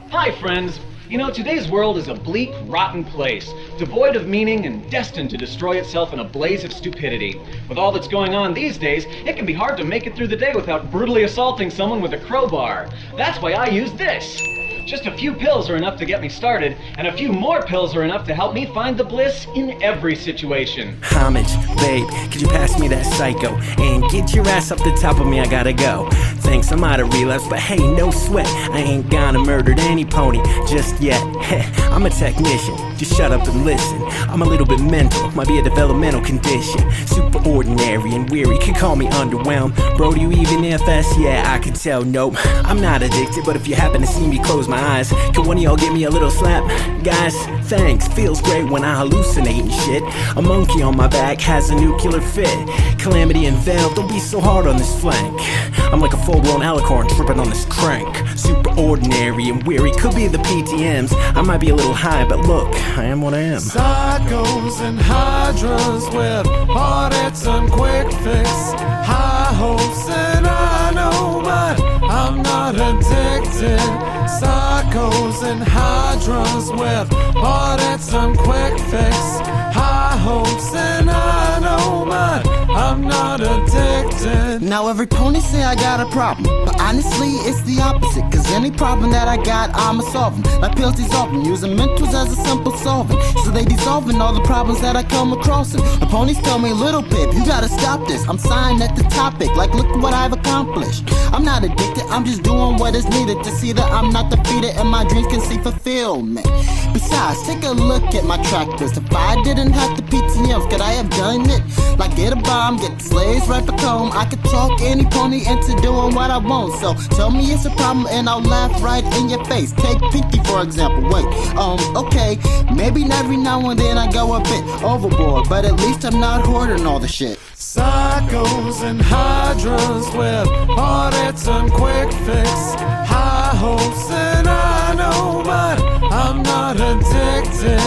Hi, friends. You know, today's world is a bleak, rotten place, devoid of meaning and destined to destroy itself in a blaze of stupidity. With all that's going on these days, it can be hard to make it through the day without brutally assaulting someone with a crowbar. That's why I use this. Just a few pills are enough to get me started, and a few more pills are enough to help me find the bliss in every situation. Homage, babe, could you pass me that psycho? And get your ass up the top of me, I gotta go. Thanks, I'm out of relapse, but hey, no sweat. I ain't gonna murder any pony just yet. I'm a technician, just shut up and listen. I'm a little bit mental, might be a developmental condition. Super ordinary and weary, could call me underwhelmed. Bro, do you even FS? Yeah, I can tell, nope. I'm not addicted, but if you happen to see me close my eyes, can one of y'all give me a little slap? Guys, thanks, feels great when I hallucinate and shit. A monkey on my back has a nuclear fit. Calamity and Valve, don't be so hard on this flank. I'm like a full-blown alicorn tripping on this crank. Super ordinary and weary, could be the PTMs. I might be a little high, but look, I am what I am. Psychos and hydras with heartaches and quick fix. High hopes and I know, but I'm not addicted. Psychos and hydras with heartaches and quick fix. High hopes and I know, but I'm not addicted. Now every pony say I got a problem, but honestly it's the opposite. Cause any problem that I got, I'ma solve them. Like pills dissolving, using mentals as a simple solvent. So they dissolving all the problems that I come across. And the ponies tell me, little Pip, you gotta stop this. I'm signed at the topic, like look what I've accomplished. I'm not addicted, I'm just doing what is needed to see that I'm not defeated and my dreams can see fulfillment. Besides, take a look at my track list. If I didn't have the PTMs, could I have done it? Like get a bomb, get the slaves right back home. I could talk any pony into doing what I want. So tell me it's a problem and I'll laugh right in your face. Take Pinky for example. Wait, okay, maybe every now and then I go a bit overboard, but at least I'm not hoarding all the shit. Psychos and hydras with heartaches and quick fix. High hopes and I know, but I'm not addicted.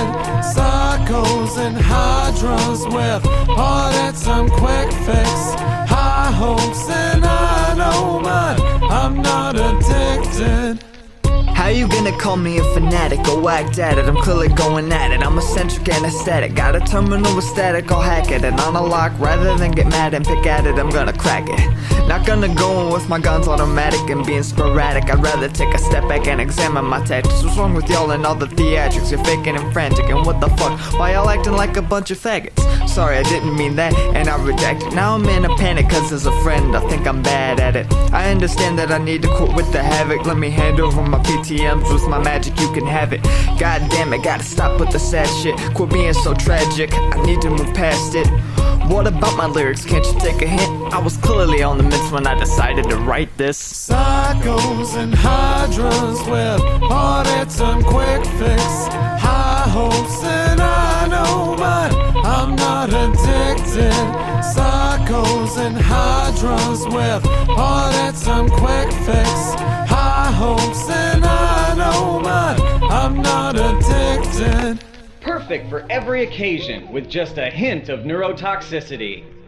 Psychos and hydras with heartaches and quick fix. High hopes and I know, but I'm not addicted. How you gonna call me a fanatic or whacked at it? I'm clearly going at it, I'm eccentric and aesthetic. Got a terminal with static, I'll hack it. And on a lock, rather than get mad and pick at it, I'm gonna crack it. Not gonna go in with my guns automatic and being sporadic. I'd rather take a step back and examine my tactics. What's wrong with y'all and all the theatrics? You're faking and frantic, and what the fuck? Why y'all acting like a bunch of faggots? Sorry, I didn't mean that, and I redact it. Now I'm in a panic, cause as a friend, I think I'm bad at it. I understand that I need to quit with the havoc. Let me hand over my PTMs with my magic, you can have it. God damn it, gotta stop with the sad shit. Quit being so tragic, I need to move past it. What about my lyrics, can't you take a hint? I was clearly on the mints when I decided to write this. Psychos and hydras with heartaches and quick fix. High hopes and I know, but I'm not addicted. Psychos and hydras with heartaches and quick fix. High hopes and I know, but I'm not addicted. Perfect for every occasion with just a hint of neurotoxicity.